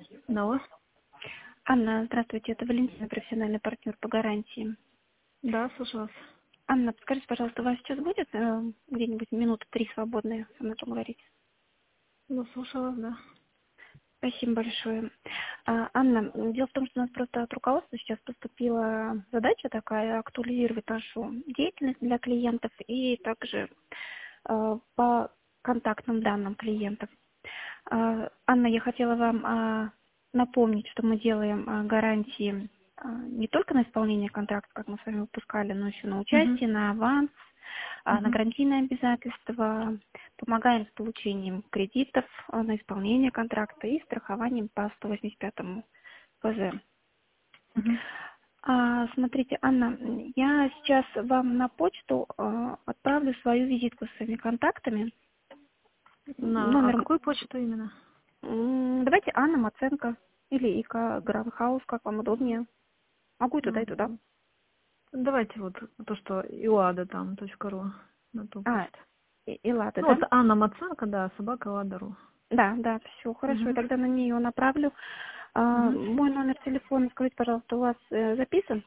Да, Анна, здравствуйте, это Валентина, профессиональный партнер по гарантии. да, слушаю вас. Анна, подскажите, пожалуйста, у вас сейчас будет где-нибудь минуты 3 свободные со мной поговорить? Ну, слушаю вас, да. Спасибо большое. Анна, дело в том, что у нас просто от руководства сейчас поступила задача такая, актуализировать нашу деятельность для клиентов и также по контактным данным клиентов. Анна, я хотела вам напомнить, что мы делаем гарантии не только на исполнение контракта, как мы с вами выпускали, но еще на Угу. участие, на аванс, на Угу. гарантийные обязательства, помогаем с получением кредитов на исполнение контракта и страхованием по 185 ПЗ. Угу. Смотрите, Анна, я сейчас вам на почту отправлю свою визитку с своими контактами. А Номер. какую почту именно? Давайте Анна Маценко или Ика Гранхаус, как вам удобнее. Могу и туда, и туда. Давайте вот то, что Илада там, .ру, на ту почту. Илада, Ну, да? вот Анна Маценко, да, собака Илада.ру. Да, все, хорошо. Я Угу. тогда на нее направлю. Угу. Мой номер телефона, скажите, пожалуйста, у вас записан?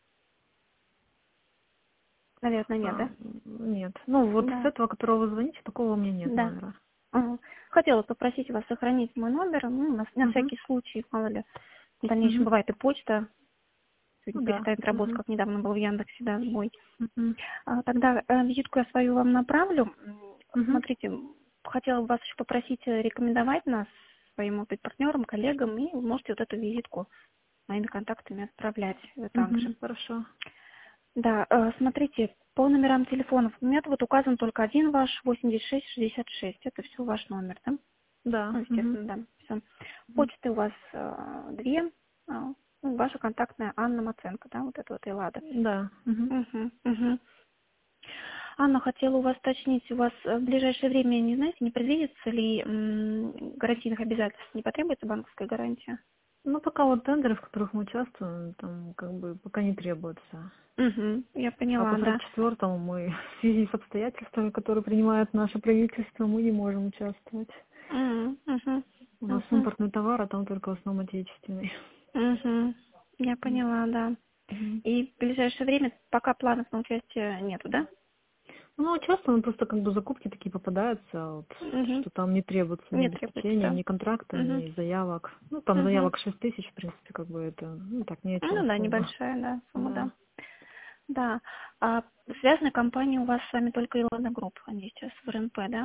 Наверное, нет, да? Нет. Ну, вот с Да. этого, которого вы звоните, такого у меня нет Да. номера. Хотела попросить вас сохранить мой номер, на Угу. всякий случай, мало ли, в дальнейшем Угу. бывает и почта, Ну, сегодня да. перестанет работать, Угу. как недавно был в Яндексе, да, сбой. Угу. Тогда визитку я свою вам направлю. Угу. Смотрите, хотела бы вас еще попросить рекомендовать нас своим, может быть, партнерам, коллегам, и вы можете вот эту визитку моими контактами отправлять Угу. также. Хорошо. Да, смотрите, по номерам телефонов. У меня вот указан только один ваш, 8666. Это все ваш номер, да? Да. Ну, Угу. естественно, да. Все. Почты у вас две. Ваша контактная Анна Маценко, да, вот это вот Эллада. Да. Угу. Угу. Анна, хотела у вас уточнить, у вас в ближайшее время, не знаете, не предвидится ли гарантийных обязательств, не потребуется банковская гарантия? Ну, пока вот тендеры, в которых мы участвуем, там как бы пока не требуется. Я А по поняла, да. 44-му мы в связи с обстоятельствами, которые принимает наше правительство, мы не можем участвовать. Мгм. У нас Мгм. импортный товар, а там только в основном отечественный. Мгм. Я поняла, да. Мгм. И в ближайшее время пока планов на участие нету, да? Ну, участвуем, просто как бы закупки такие попадаются, вот, Мгм. что там не требуется ни Не требуется, обеспечения, да. ни контракта, Мгм. ни заявок. Ну, там Мгм. заявок 6 тысяч, в принципе, как бы это, ну, так, ни о чем Ну да, особо. небольшая, да, сумма, да. Да. Да. А связанная компания у вас с вами только Илона Групп, они сейчас в РНП, да?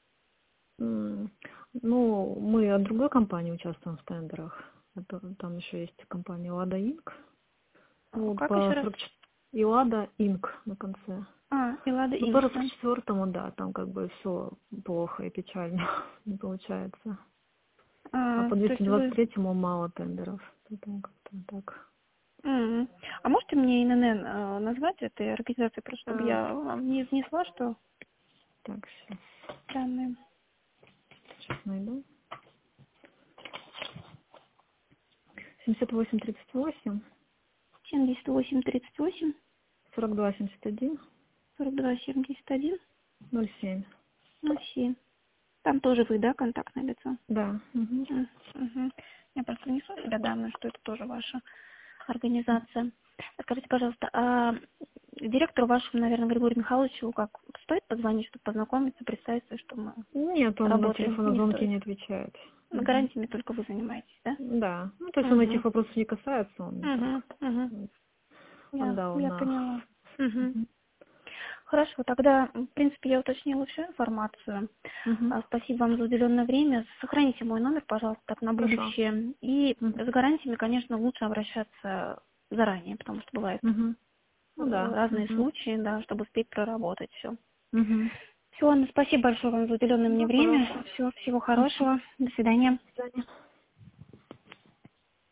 Ну, мы от другой компании участвуем в тендерах. Там еще есть компания Лада Инк. Ну, Как по еще раз? 44... Илада Инк на конце. Илада Ну, по Инк, да? 44-му, да, там как бы все плохо и печально не получается. А по То есть вы... 223-му мало тендеров. Поэтому как-то так. А можете мне ИНН назвать этой организации, просто чтобы Э, я вам не внесла, что Так, сейчас, данные сейчас найду. 7838, 7838 4271, 4271 07. 07. Там тоже вы, да, контактное лицо? Да. Угу. Мгм. Я просто внесу себя данные, что это тоже ваша организация. Скажите, пожалуйста, а директору вашему, наверное, Григорию Михайловичу, как стоит позвонить, чтобы познакомиться, представиться, что мы Нет, он на работаем? Не телефонозвонки стоит. не отвечает. Угу. Гарантиями только вы занимаетесь, да? Да. Ну, то есть он Угу. этих вопросов не касается, он так Угу. отдал Я на... поняла. Угу. Угу. Хорошо, тогда, в принципе, я уточнила всю информацию. Угу. Спасибо вам за уделенное время. Сохраните мой номер, пожалуйста, так на Хорошо. будущее. И Угу. с гарантиями, конечно, лучше обращаться заранее, потому что бывают Угу. Ну да. разные Угу. случаи, да, чтобы успеть проработать все. Угу. Все, Анна, спасибо большое вам за уделенное мне Ну, время. пожалуйста. Всего Мгм. хорошего. До свидания. До свидания.